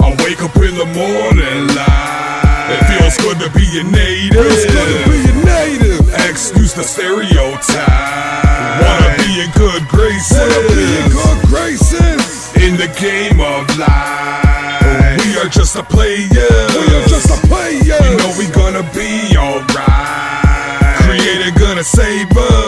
I wake up in the morning light. It feels good to be a native. Excuse the stereotype. Wanna be in good graces. In the game of life, we are just a player. You know we gonna be alright. Creator gonna save us.